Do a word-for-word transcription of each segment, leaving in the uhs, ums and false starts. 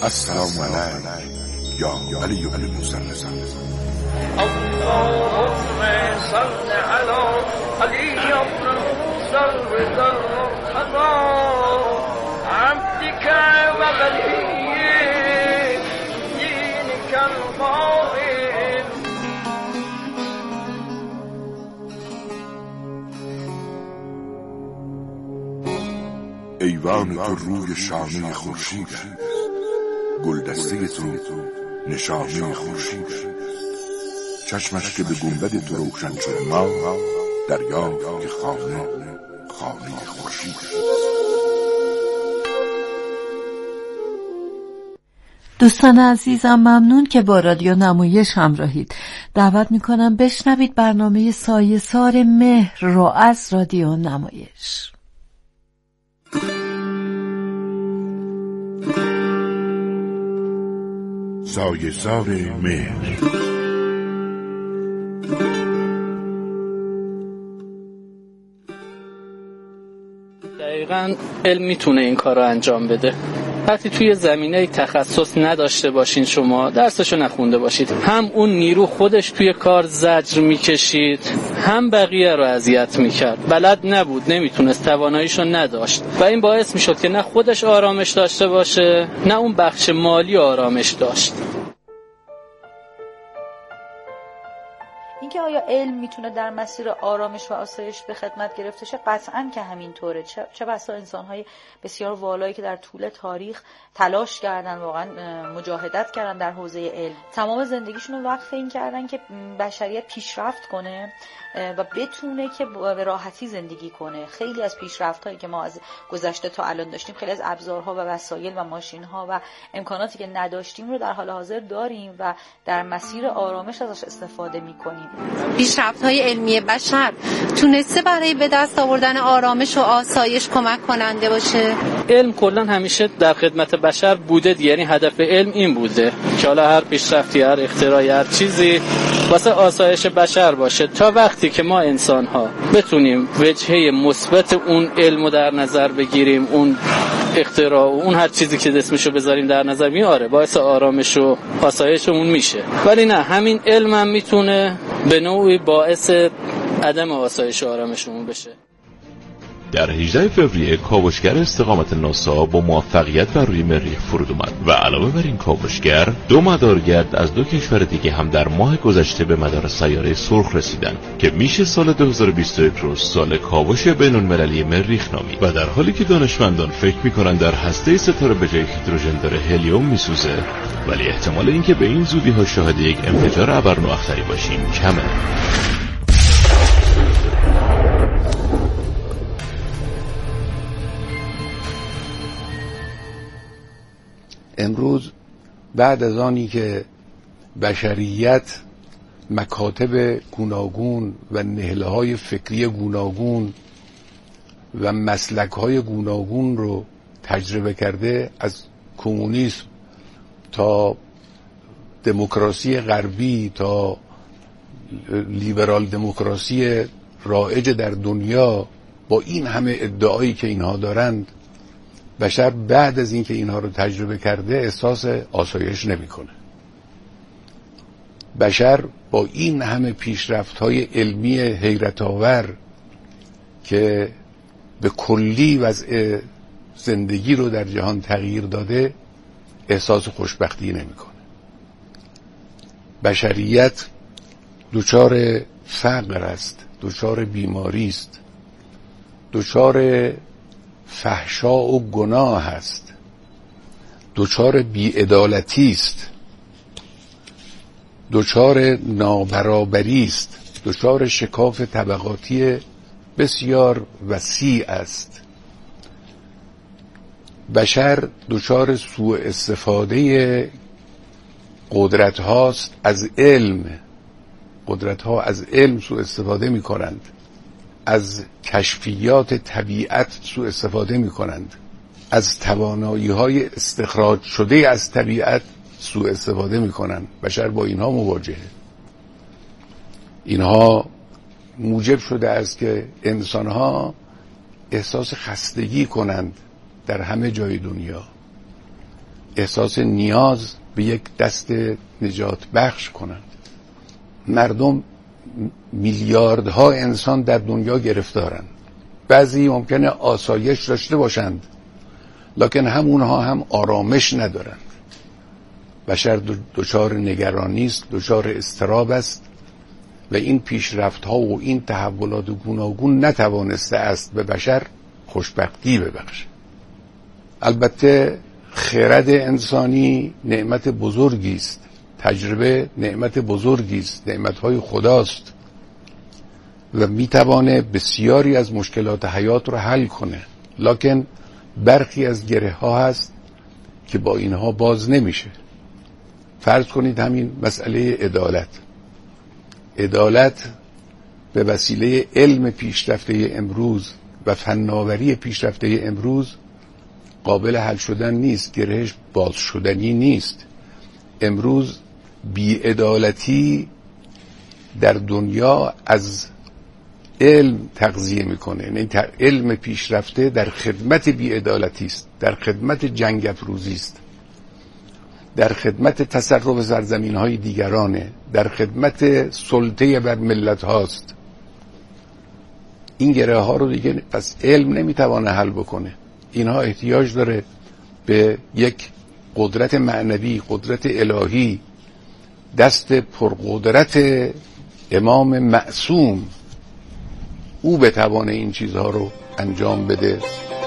السلام علیک یا علی بن موسی الرضا. اللهم صل على علی بن موسی الرضا عبدك وولي دينك القائم. ایوان تو روی شانه خورشید است، گلدسته تو نشانه خورشید است. چشمش که به گنبد تو روشن شد ما دریافت که خانه خانه خورشید است. دوستان عزیزم، ممنون که با رادیو نمایش همراهید. دعوت میکنم بشنوید برنامه سایه‌سار مهر رو از رادیو نمایش. سایه‌سار مهر. دقیقاً علم میتونه این کار رو انجام بده. وقتی توی زمینه تخصص نداشته باشین، شما درسشو نخونده باشید، هم اون نیرو خودش توی کار زجر میکشید، هم بقیه رو اذیت میکرد. بلد نبود، نمیتونست، تواناییشو نداشت و این باعث میشد که نه خودش آرامش داشته باشه، نه اون بخش مالی آرامش داشت. اینکه آیا علم میتونه در مسیر آرامش و آسایش به خدمت گرفته شه؟ قطعاً که همینطوره. چه, چه بسا انسان‌های بسیار والایی که در طول تاریخ تلاش کردن، واقعاً مجاهدت کردن در حوزه علم، تمام زندگیشون رو وقف این کردن که بشریت پیشرفت کنه و بتونه که به راحتی زندگی کنه. خیلی از پیشرفت‌هایی که ما از گذشته تا الان داشتیم، خیلی از ابزارها و وسایل و ماشین‌ها و امکاناتی که نداشتیم رو در حال حاضر داریم و در مسیر آرامش ازش استفاده می‌کنیم. پیشرفت‌های علمی بشر تونسته برای به دست آوردن آرامش و آسایش کمک کننده باشه؟ علم کلاً همیشه در خدمت بشر بوده، یعنی هدف علم این بوده که حالا هر پیشرفتی، هر اختراعی، هر چیزی واسه آسایش بشر باشه. تا وقتی که ما انسان‌ها بتونیم وجهه مثبت اون علمو در نظر بگیریم، اون اختراع و اون هر چیزی که اسمشو بذاریم در نظر میاره، باعث آرامش و آسایشمون میشه. ولی نه، همین علم هم میتونه به نوعی باعث عدم آسایش و آرامشمون بشه. در هجدهم فوریه کاوشگر استقامت ناسا با موفقیت بر روی مریخ فرود اومد و علاوه بر این کاوشگر، دو مدارگرد از دو کشور دیگه هم در ماه گذشته به مدار سیاره سرخ رسیدن که میشه سال دو هزار و بیست و یک رو سال کاوش بین‌المللی مریخ نامید. و در حالی که دانشمندان فکر میکنن در هسته ستاره به جای هیدروژن داره هلیوم میسوزه، ولی احتمال اینکه به این زودی ها شاهد یک انفجار ابرنواختری باشیم کمه. امروز بعد از آنی که بشریت مکاتب گوناگون و نهله‌های فکری گوناگون و مسلک‌های گوناگون رو تجربه کرده، از کمونیسم تا دموکراسی غربی تا لیبرال دموکراسی رایج در دنیا، با این همه ادعایی که اینها دارند، بشر بعد از اینکه اینها رو تجربه کرده احساس آسایش نمیکنه. بشر با این همه پیشرفت‌های علمی حیرت آور که به کلی وضع زندگی رو در جهان تغییر داده احساس خوشبختی نمیکنه. بشریت دچار فقر است، دچار بیماری است، دچار فحشا و گناه است، دچار بی‌عدالتی است، دچار نابرابری است، دچار شکاف طبقاتی بسیار وسیع است. بشر دچار سوء استفاده قدرت هاست از علم. قدرت ها از علم سوء استفاده می کنند، از کشفیات طبیعت سوء استفاده می کنند، از توانایی های استخراج شده از طبیعت سوء استفاده می کنند. بشر با اینها مواجهه. اینها موجب شده است که انسانها احساس خستگی کنند در همه جای دنیا. احساس نیاز به یک دست نجات بخش کنند. مردم میلیاردها انسان در دنیا گرفتارند. بعضی ممکنه آسایش داشته باشند لکن همونها هم آرامش ندارند. بشر دچار نگرانی است، دچار اضطراب است و این پیشرفت ها و این تحولات گوناگون نتوانسته است به بشر خوشبختی ببخشه. البته خرد انسانی نعمت بزرگی است، تجربه نعمت بزرگی است، نعمت‌های خداست و میتوانه بسیاری از مشکلات حیات رو حل کنه، لکن برخی از گره ها هست که با اینها باز نمیشه. فرض کنید همین مسئله عدالت. عدالت به وسیله علم پیشرفته امروز و فناوری پیشرفته امروز قابل حل شدن نیست، گرهش باز شدنی نیست. امروز بی‌عدالتی در دنیا از علم تغذیه میکنه، یعنی علم پیشرفته در خدمت بی‌عدالتی است، در خدمت جنگ افروزی است، در خدمت تصرف سرزمین های دیگرانه، در خدمت سلطه بر ملت هاست. این گره ها رو دیگه پس علم نمیتوانه حل بکنه. اینها احتیاج داره به یک قدرت معنوی، قدرت الهی، دست پرقدرت امام معصوم. او بتوانه این چیزها رو انجام بده.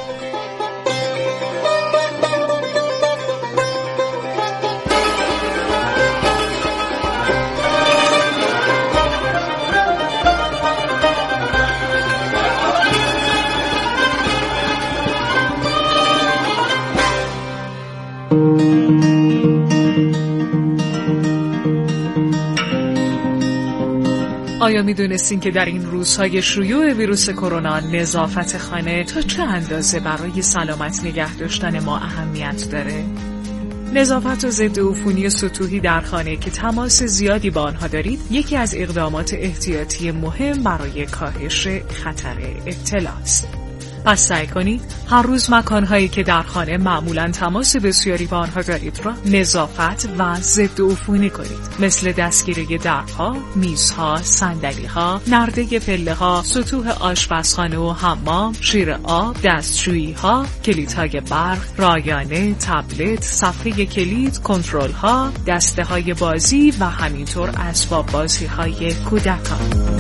آیا میدونستین که در این روزهای شیوع ویروس کرونا نظافت خانه تا چه اندازه برای سلامت نگه داشتن ما اهمیت داره؟ نظافت و ضد عفونی سطوحی در خانه که تماس زیادی با آنها دارید، یکی از اقدامات احتیاطی مهم برای کاهش خطر ابتلا است. پس سعی کنید هر روز مکانهایی که در خانه معمولاً تماس بسیاری با آنها دارید را نظافت و ضد عفونی کنید، مثل دستگیری درها، میزها، صندلی‌ها، نرده پله‌ها، سطوح آشپزخانه و حمام، شیر آب، دستشویی‌ها، کلیدهای برق، رایانه، تبلت، صفحه کلید، کنترل‌ها، دسته‌های بازی و همینطور اسباب بازی‌های کودکان.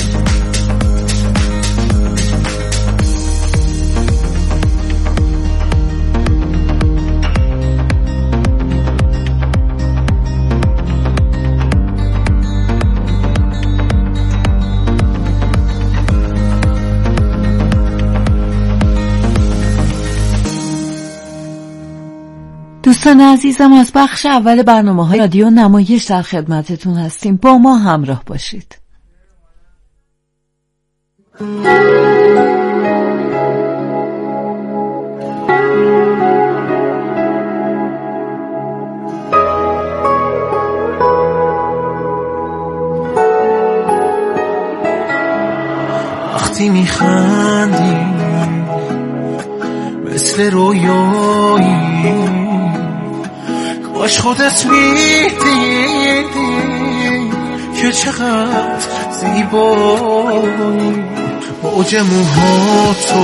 دوستان عزیزم، از بخش اول برنامه‌های رادیو نمایش در خدمتتون هستیم. با ما همراه باشید. وقتی میخندی مثل رویایی، کاش خودت میدیدی که چقدر زیبایی. موج موهاتو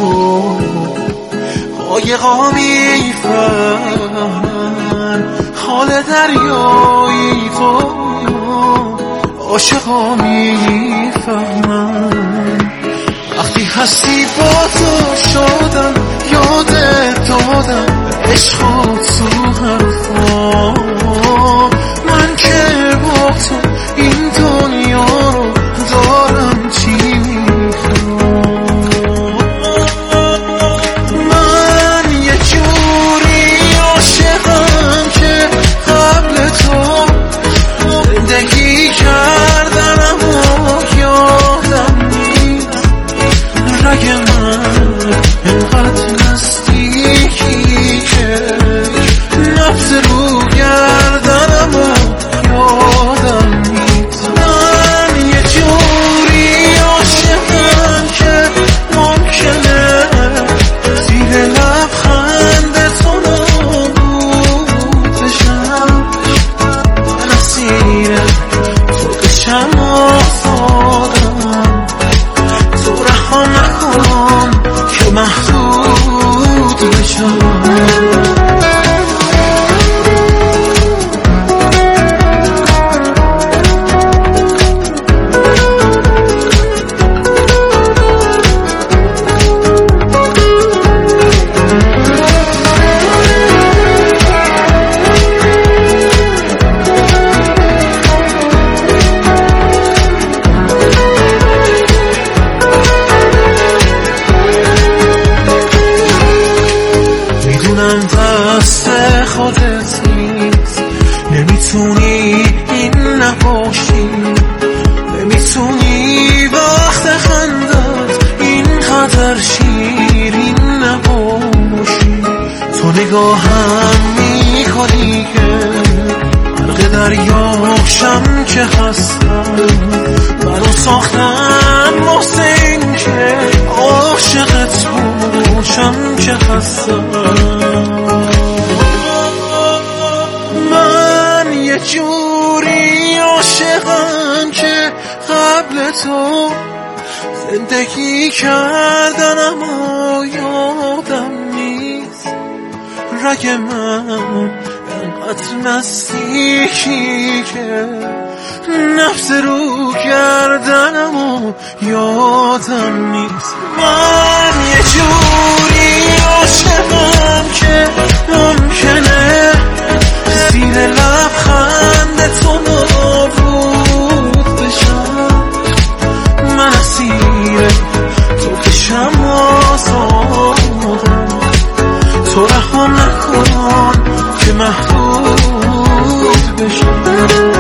قایقا میفرن، حال دریایی تو عاشقا میفهمن. وقتی هستی با تو شدم، یادت دادم عشقات تو حرفا. من که با تو این دنیا رو دارم چی میخوام. من یه جوری عاشقم که قبل تو زندگی کردم اما یادم نیست. رگ من اینقدر نزدیکی که نگاهم میکنی که غرق دریاشم که هستم، منو ساختن واسه این که عاشقت باشم که هستم. من یه جوری عاشقم که قبل تو زندگی کردن اما یادم نیست. رگ من انقدر نزدیکی که نفس رو کردنم و یادم نیست. من یه جوری عاشقم که ممکنه زیر لبخند تو نابود بشم. من اسیر تو کشم آزادم، تو رهام نکن که محدود بشم.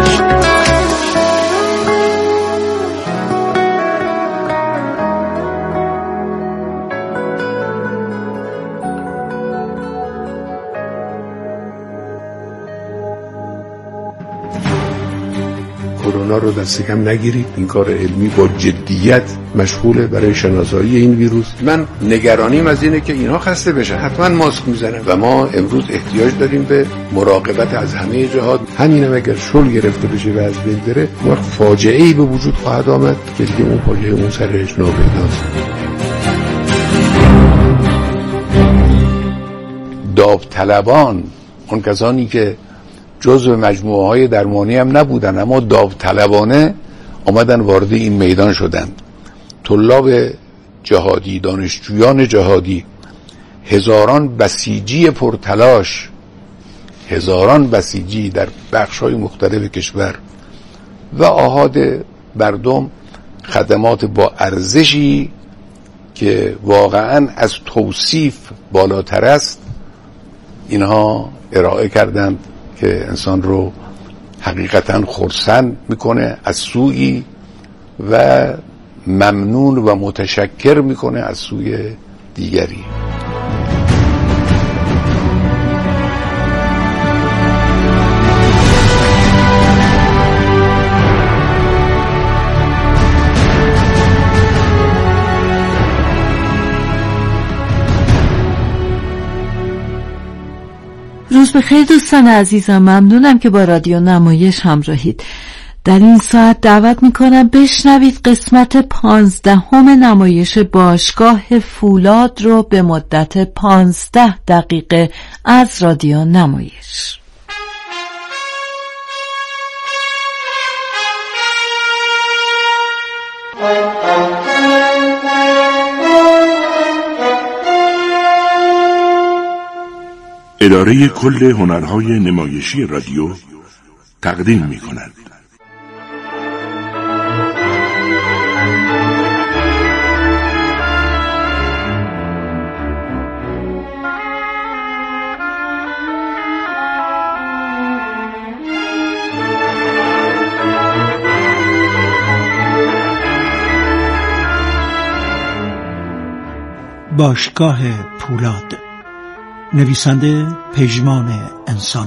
کرونا رو دست کم نگیرید. این کار علمی با جدیت مشغوله برای شناسایی این ویروس. من نگرانیم از اینه که اینها خسته بشن، حتما ماسک میزنن و ما امروز احتیاج داریم به مراقبت از همه جهات. همینم اگر شل گرفته بشه و از بین بره، وقت فاجعه ای به وجود خواهد آمد که دیگه اون فاجعه اون سرش ناپیداست. داوطلبان، اون کسانی که جزو مجموعه های درمانی هم نبودن اما داوطلبانه آمدن وارد این میدان شدن، طلاب جهادی، دانشجویان جهادی، هزاران بسیجی پرتلاش، هزاران بسیجی در بخش‌های مختلف کشور و آحاد مردم، خدمات با ارزشی که واقعاً از توصیف بالاتر است، اینها ارائه کردند که انسان رو حقیقتاً خرسند میکنه از سوی و ممنون و متشکر میکنه از سوی دیگری. روز بخیر دوستان عزیزم، ممنونم که با رادیو نمایش همراهید. در این ساعت دعوت میکنم بشنوید قسمت پانزدهم نمایش باشگاه فولاد رو به مدت پانزده دقیقه از رادیو نمایش. اداره کل هنرهای نمایشی رادیو تقدیم می کند. باشگاه فولاد، نویسنده پژمان انسان،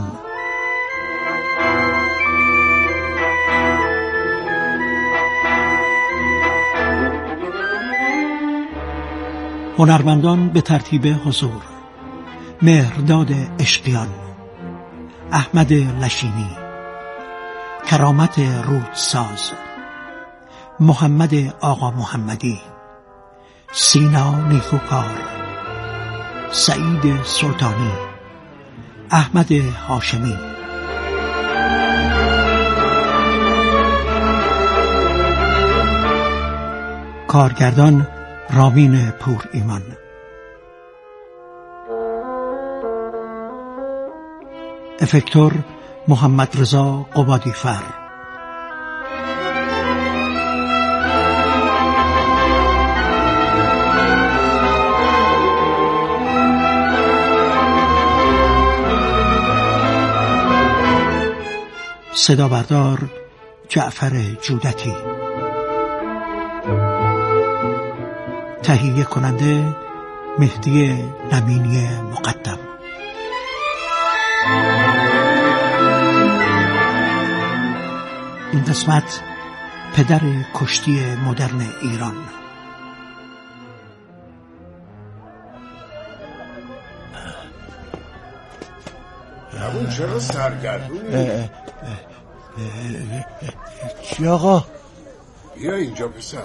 هنرمندان به ترتیب حضور: مهرداد عشقیان، احمد لشینی، کرامت رودساز، محمد آقا محمدی، سینا نیکوکار، سعید سلطانی، احمد هاشمی. کارگردان رامین پور ایمان. افکتور محمد رضا قبادیفر. صدا بردار جعفر جودتی. تهیه کننده مهدی نمینی مقدم. این قسمت پدر کشتی مدرن ایران. همون چرا سرگردونی؟ چی آقا؟ بیا اینجا پسر.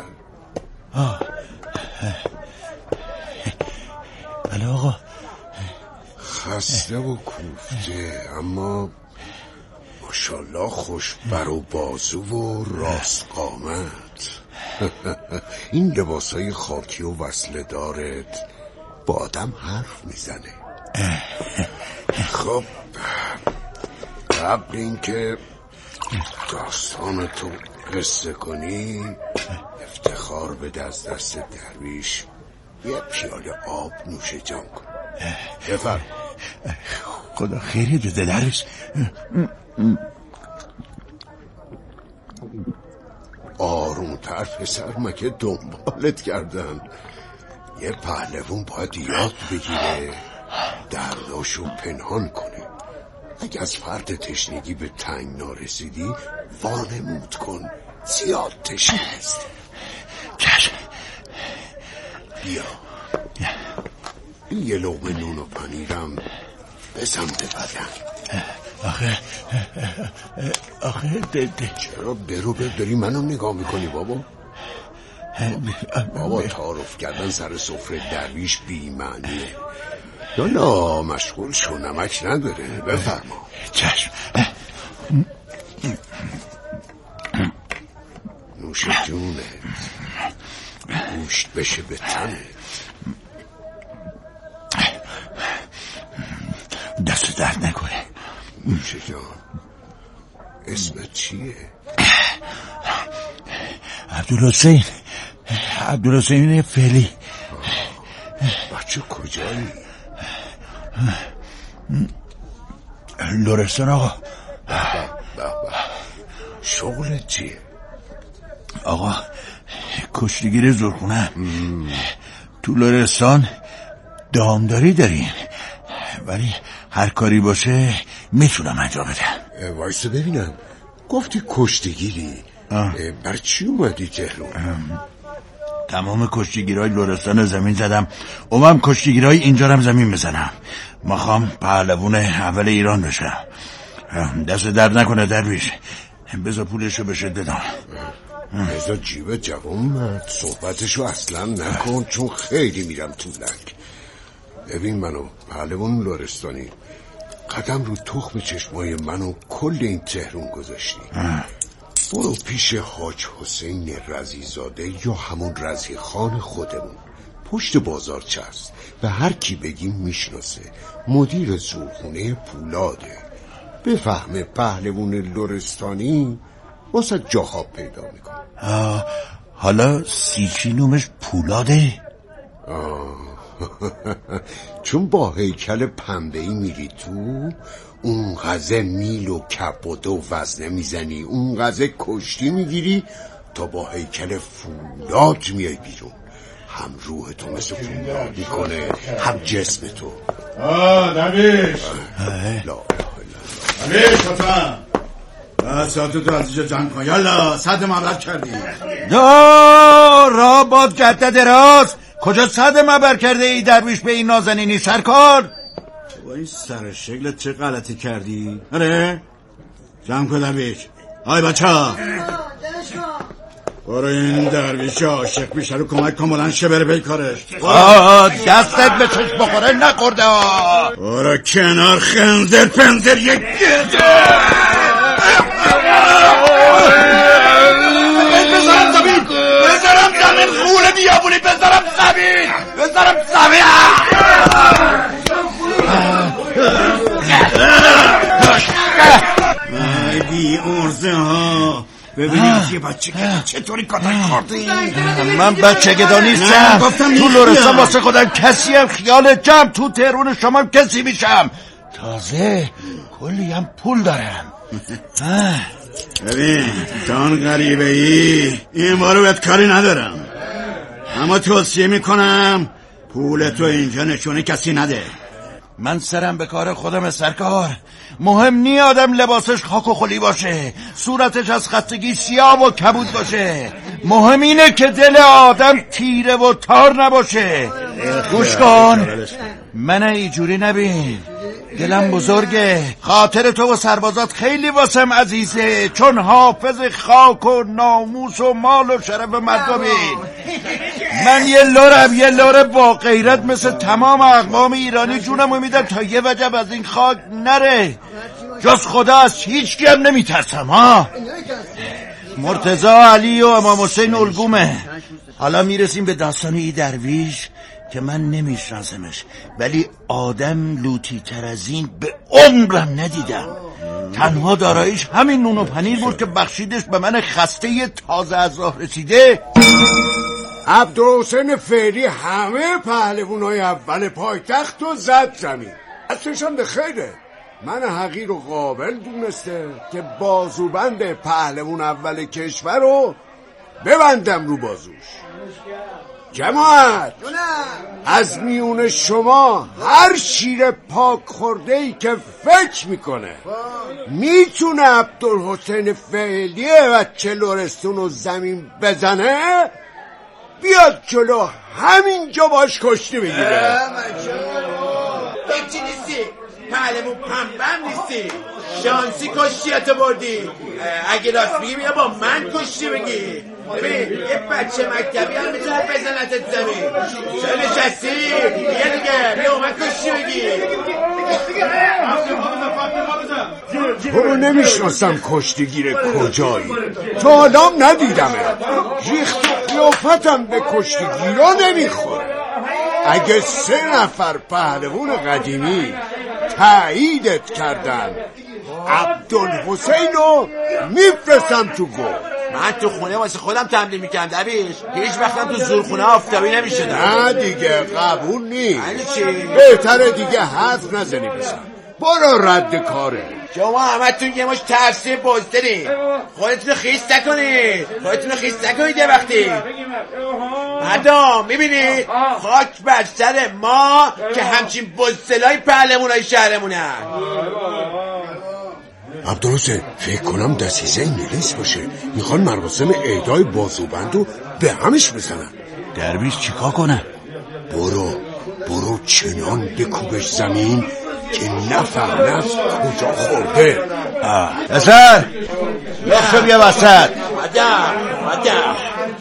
بله آقا. خسته و کوفته اما ماشاءالله خوش بر و بازو و راست قامت. این لباسای خاکی و وصله دارت با آدم حرف میزنه. خب قبل اینکه داستان تو قصه کنی افتخار بده از دست درویش یه پیاله آب نوش جان کن. بفرم. خدا خیری بده درویش. آرومتر پسر، مگه دنبالت کردن؟ یه پهلوون باید یاد بگیره درداشو پنهان کنه. اگه از فرد تشنگی به تنگ نارسیدی وانمود کن زیاد تشنه است. چشم. بیا این یه لقمه نون و پنیرم بزن به بدن. آخه آخه ده چرا برو برداری منو نگاه میکنی بابا؟ بابا تعارف کردن سر سفره درویش بی معنیه. لالا مشغول شو، نمک نداره. بفرما. چشم. نوش جونت، گوشت بشه به تنت. دست درد نکنه. نوش جان. اسمت چیه؟ عبدالحسین. عبدالحسین فعلی. بچه کجایی؟ لرستان آقا. شغلت چیه؟ آقا کشتیگیر زورخونه. تو لرستان دامداری داریم ولی هر کاری باشه میتونم انجام بدم. وایسا ببینم. گفتی کشتیگیری؟ بر چی اومدی تهران؟ تمام کشتیگیرای لرستان زمین زدم، اومم کشتیگیرای اینجا هم زمین بزنم. میخوام پهلوون اول ایران بشم. دست درد نکنه درویش، بذار پولشو بشه دادم. بذار جیب جوان مرد، صحبتشو اصلا نکن چون خیلی میرم طولک. ببین منو پهلوان لرستانی، قدم رو تخم چشمای منو کل این تهرون گذاشتی. برو پیش حاج حسین رضیزاده یا همون رضی خان خودمون، پشت بازار چست، به هر کی بگیم میشناسه، مدیر زورخونه پولاده. بفهمه پهلوون لرستانی واسه جاها پیدا میکنه. حالا سیچی نومش پولاده؟ آه چون با هیکل پنبه‌ای میری تو، اون غزه میل و کبود و وزنه میزنی، اون غزه کشتی میگیری تا با هیکل فولاد میای بیرون. هم روح تو مثل فولاد میکنه هم جسم تو. آه درویش درویش حتما ساعت تو از اینجا جمع کن. یالا صد مبرد کردی. را باد کرده دراز. کجا صد مبر کرده ای درویش به این نازنینی سرکار؟ با این سر شکلت چه غلطی کردی؟ آره جمع کن درویش. آی بچه ها برو این درویش عاشق میشه رو کمک کن بلند شه بره به کارش. دستت به چشم بخوره نخورده. برو کنار خنزر پنزر یک بذارم زمین بذارم زمین خونه بیابونی بذارم زمین بذارم زمین. ای بی ارزه ها، ببینیم یه بچه که چطوری کاتر کردی. من بچه گدا نیستم. تو لرستان واسه خودم کسی هم خیال جمع، تو تهرون شما کسی میشم. تازه کلی هم پول دارم. ببین تان غریبه ای این بارو بهت کاری ندارم، اما توصیه میکنم پول تو اینجا نشونه کسی نده. من سرم به کار خودم سرکار. مهم نی آدم لباسش خاک و خلی باشه، صورتش از خستگی سیاه و کبود باشه، مهم اینه که دل آدم تیره و تار نباشه. گوش کن، من ایجوری نبین، دلم بزرگه، خاطر تو و سربازات خیلی واسم عزیزه، چون حافظ خاک و ناموس و مال و شرف مردمی. من یه لورم، یه لور با غیرت مثل تمام اقوام ایرانی جونم میدم تا یه وجب از این خاک نره. جز خدا از هیچ کیم نمیترسم ها. مرتضی علی و امام حسین الگومه. حالا میرسیم به داستان ای درویش که من نمیشناسمش، ولی آدم لوتی تر از این به عمرم ندیدم. تنها داراییش همین نون و پنیر بود که بخشیدش به من خسته تازه از راه رسیده. عبدالحسین فعلی همه پهلوانای اول پایتخت رو زد زمین، اصلشم به خیره. من حقیر و قابل دونسته که بازوبند پهلوان اول کشور رو ببندم رو بازوش. جماعت، از میون شما هر شیر پاک خورده ای که فکر میکنه میتونه عبدالحسین فعلی بچه لرستون رو زمین بزنه، بیاد جلو همینجا باش کشتی بگیره. هیچی نیستی، پهلوان پنبم نیستی، شانسی کشتیاتو بردی. اگه راست میگی بیا با من کشتی بگی. ببین یه بچه مکتبی هم میتونه بزنتت زمین. چرا نشستی؟ یه دیگه بیا من کشتی بگی. تو رو نمیشناسم کشتیگیر کجایی، تا حالا ندیدمه. ریخت و قیافتم به کشتیگیرا نمیخوره. اگه سه نفر پهلوان قدیمی تاییدت کردن، عبدالحسین رو میفرستم تو گل. من تو خونه واسه خودم تمرین میکنم دبیش، هیچ وقتم تو زورخونه آفتابی نمیشدم. نه دیگه قبول نیست. بهتره دیگه حرف نزنی بسن، برو رد کاره. شما همه تون یه مش ترسی بزدنی، خودتون خیس نکنید، خودتون خیس نکنید. یه وقتی مردم میبینید خاک بر سر ما که همچین بزدلای پهلوانای شهرمونن. عبدالحسین فکر کنم دسیسه انگلیس باشه، میخوان مراسم اهدای بازوبندو به همش بزنن. درویش چیکار کنه؟ برو برو چنان بکوبش زمین که نفهمه از کجا خورده. اصلا لخشو بیا وسط. مدم مدم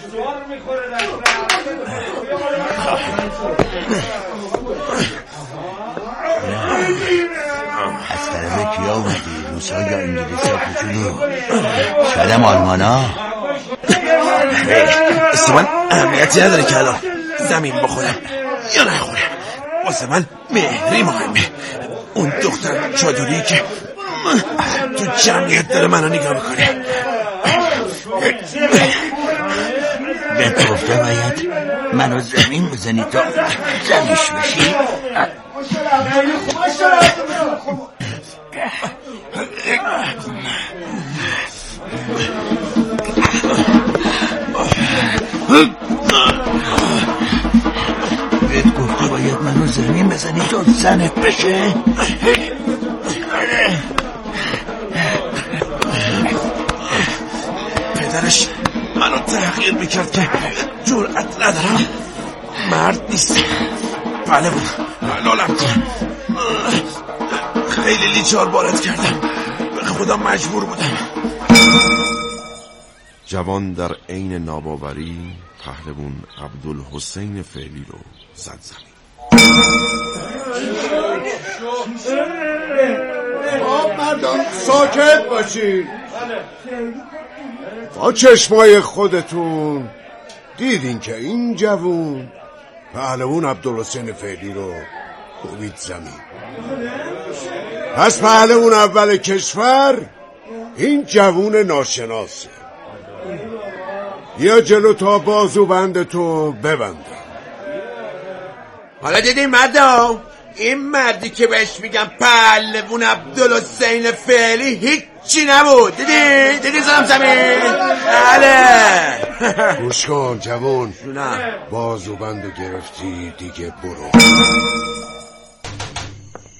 از طرف کیا اومدی؟ روسا یا انگلیس ها کجونو؟ شاید هم آلمان ها؟ واسه من اهمیتی نداره که الان زمین بخورم یا نخورم. واسه من مهری مهمه. اون دختر چادری که تو جمعیت داره منو نگاه میکنه. بهت گفته باید منو زمین بزنی تا جمعش بشی. بهت گفته باید منو زمین بزنی تا زنت بشه. پدرش منو تحقیر میکرد که جرأت ندارم، مرد نیست. بله بود، حلالم کن. خیلی لیچار وارد کردم، به خدا مجبور بودم. جوان در عین ناباوری پهلوان عبدالحسین فعلی رو زد زمین. آب مردم ساکت باشین. با چشمای خودتون دیدین که این جوون پهلوان عبدالحسین فعلی رو کوبید زمین. پس پهلوان اول کشور این جوون ناشناسه. یا جلو تا بازو بند تو ببنده. حالا دیدین مردم، این مردی که بهش میگم پهلوان عبدالحسین فعلی هیچی نبود. دیدین؟ دیدین زدم زمین؟ بله. گوش کن جوان، بازو بندو گرفتی دیگه برو.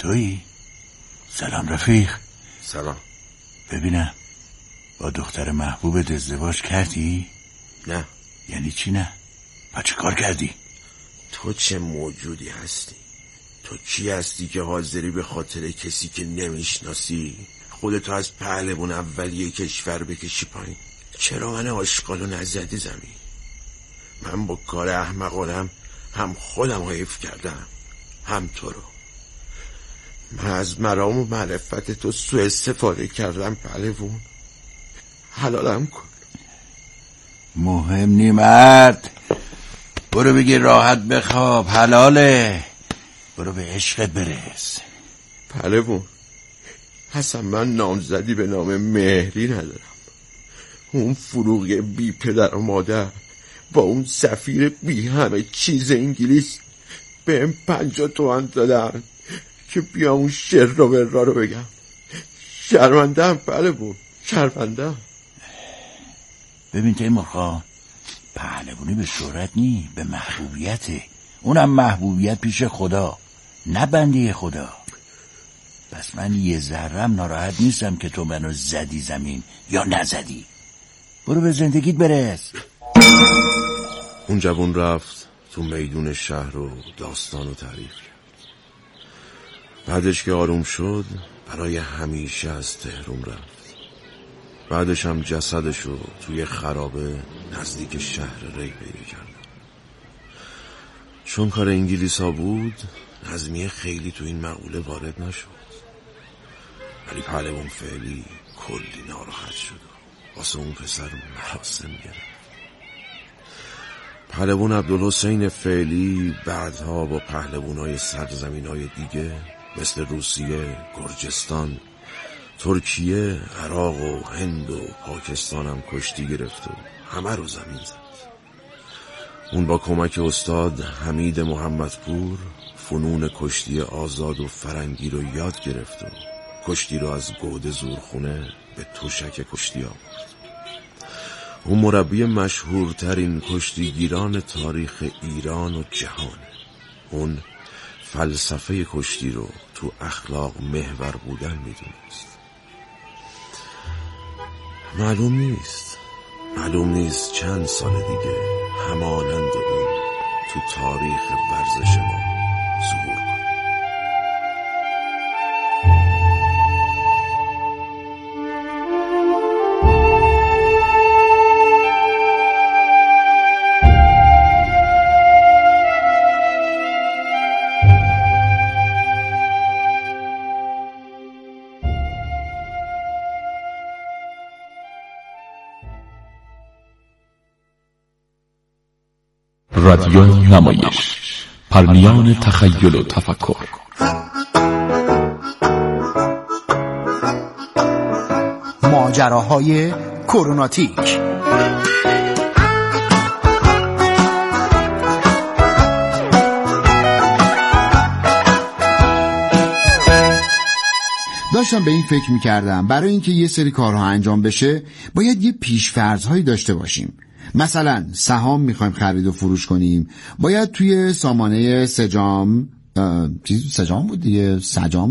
تویی؟ سلام رفیق. سلام. ببینم با دختر محبوبت ازدواج کردی؟ نه. یعنی چی نه؟ با چه کار کردی؟ تو چه موجودی هستی؟ تو کی هستی که حاضری به خاطر کسی که نمیشناسی خودتو از پهلوان اولیه کشور بکشی پایین؟ چرا من آشغالو نزدی زمین؟ من با کار احمقانم هم خودم حیف کردم هم تو رو. من از مرام و معرفت تو سوء استفاده کردم پهلوان. حلالم کن. مهم نی مرد، برو بگی راحت بخواب، حلاله. برو به عشقت برس. پهلوان اصلا من نامزدی به نام مهری ندارم. اون فروغی بی پدر و مادر با اون سفیر بی همه چیز انگلیس به این پنجا تومن دادن که بیا اون شر رو برا رو بگم. شرمنده هم پهلوان، شرمنده. ببین تیمور خان، پهلوانی به شهرت نی، به محبوبیته. اونم محبوبیت پیش خدا، نه بنده خدا. پس من یه ذرم ناراحت نیستم که تو منو زدی زمین یا نزدی. برو به زندگیت برس. اون جوان رفت تو میدون شهر و داستانو تعریف کرد. بعدش که آروم شد برای همیشه از تهران رفت. بعدش هم جسدشو توی خرابه نزدیک شهر ری پیدا کردن. چون کار انگلیس ها بود نظمیه خیلی تو این مقوله وارد نشد، ولی پهلوان فعلی کلی ناراحت شد واسه اون پسر مراسم گرفت. پهلوان عبدالحسین فعلی بعدها با پهلوانای سرزمینای دیگه مثل روسیه، گرجستان، ترکیه، عراق و هند و پاکستان هم کشتی گرفت و همه رو زمین زد. اون با کمک استاد حمید محمدپور فنون کشتی آزاد و فرنگی رو یاد گرفت و کشتی رو از گود زورخونه به تشک کشتی آورد. اون مربی مشهورترین کشتیگیران تاریخ ایران و جهانه. اون فلسفه کشتی رو تو اخلاق محور بودن میدونست. معلوم نیست معلوم نیست چند سال دیگه همانند اون تو تاریخ ورزش ما ظهور کنه. رادیو نمایش، پرنیان تخیل و تفکر. ماجراهای کروناتیک. داشتم به این فکر می‌کردم برای اینکه یه سری کارها انجام بشه باید یه پیش‌فرض‌هایی داشته باشیم. مثلا سهام میخوایم خرید و فروش کنیم، باید توی سامانه سجام چیز سجام بود دیگه سجام